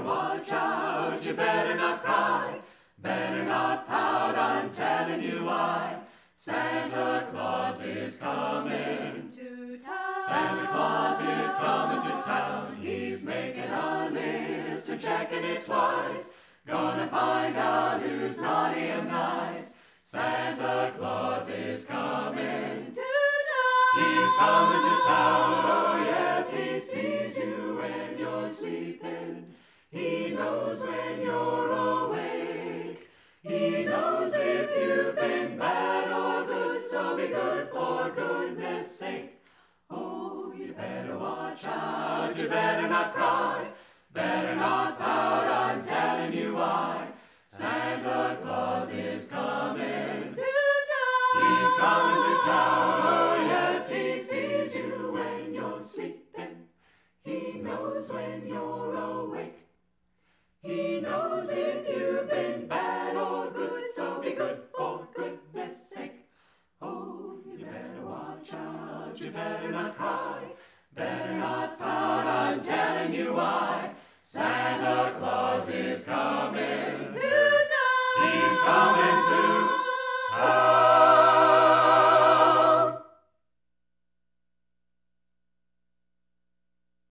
watch out, you better not cry, better not pout, I'm telling you why. Santa Claus is coming To town. Santa Claus is coming to town. He's making a list and checking it twice. Gonna find out who's naughty and nice. Santa Claus is coming To town. He's coming to town. Oh yes, he sees you when you're sleeping. He knows when you're awake. He knows if you've been bad or good, so be good for goodness sake. Oh, you better watch out, you better not cry, better not pout, I'm telling you why. Santa Claus is coming To town. He's coming to town. Oh yes, he sees you when you're sleeping. He knows when you're awake. He knows if you've been bad or good, so be good for goodness sake. Oh, you better watch out, you better not cry, better not